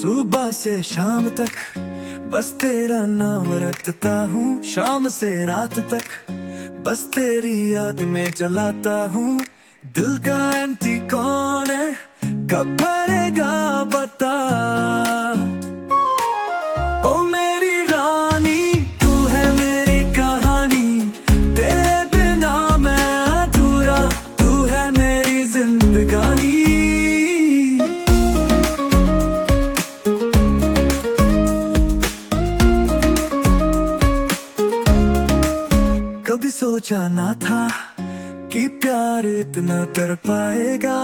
सुबह से शाम तक बस तेरा नाम रटता हूँ, शाम से रात तक बस तेरी याद में जलाता हूँ। दिल का एंटी कौन है, कब भरेगा बता। ओ मेरी रानी तू है मेरी कहानी, तेरे बिना मैं अधूरा, तू है मेरी जिंदगानी। कभी सोचा ना था कि प्यार इतना कर पाएगा,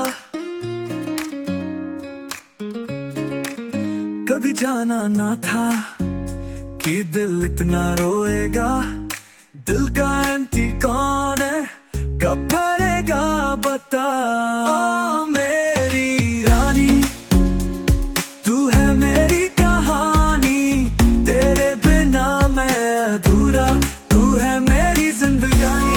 कभी जाना ना था कि दिल इतना रोएगा। दिल का एंटी कौन है, कब भरेगा बता। ओ मेरी रानी तू है मेरी कहानी, तेरे बिना मैं अधूरा, तू है मेरी जिंदगानी।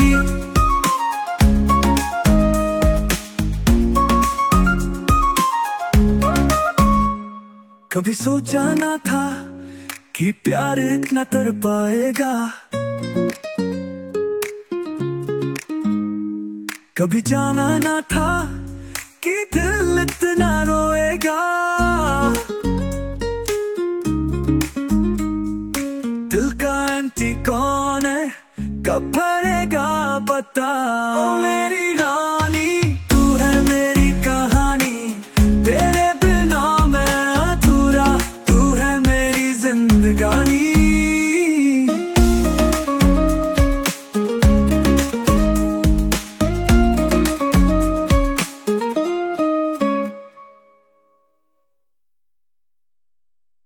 कभी सोचा ना था कि प्यार इतना कर पाएगा, कभी जाना ना था कि दिल इतना रोएगा। दिल का एंटी कौन है, कब भरेगा बता। ओ मेरी